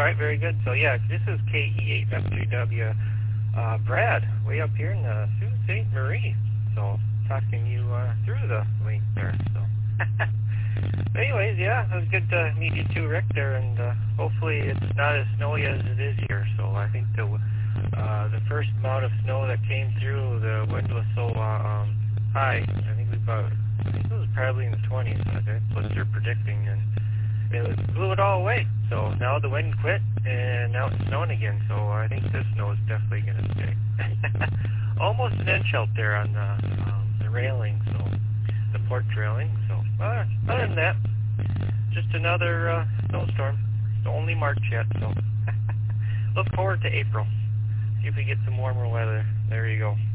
right, very good. So yeah, this is KE8FGW, Brad, way up here in Sault Ste. Marie. So talking you through the link there. So, anyways, yeah, it was good to meet you too, Rick. There, and hopefully it's not as snowy as it is here. So I think the first amount of snow that came through, the wind was so high. I think it was probably in the 20s. That's what they're predicting, and it blew it all away. So now the wind quit, and now it's snowing again. So I think this snow is definitely going to stay. Almost an inch out there on the railing, so the porch railing. So other than that, just another snowstorm. It's only March yet, so look forward to April. See if we get some warmer weather. There you go.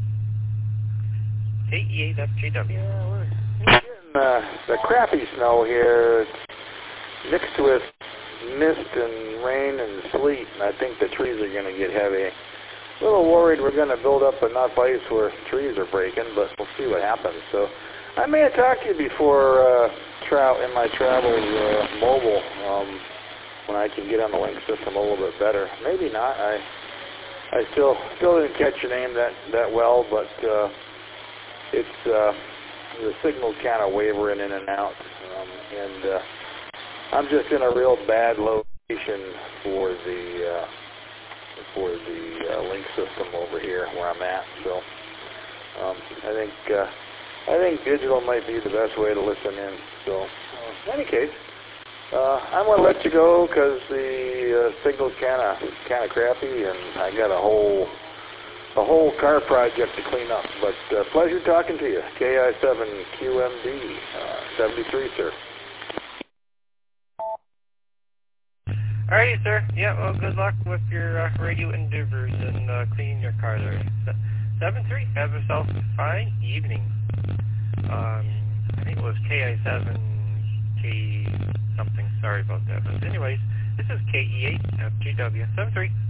KE8FGW. Yeah, we're getting the crappy snow here. It's mixed with mist and rain and sleet, and I think the trees are going to get heavy. A little worried we're going to build up enough ice where trees are breaking, but we'll see what happens. So I may have talked to you before in my travels mobile when I can get on the link system a little bit better. Maybe not. I still didn't catch your name that well, but it's the signal's kind of wavering in and out, and I'm just in a real bad location for the link system over here where I'm at. So I think digital might be the best way to listen in. So in any case, I'm gonna let you go because the signal's kind of crappy, and I got a whole car project to clean up. But pleasure talking to you. KI7QMD 73, sir. All right, sir. Yeah, well, good luck with your radio endeavors and cleaning your car there. 7-3, have yourself a fine evening. I think it was KI7K something. Sorry about that. But anyways, this is KE8FGW 7-3.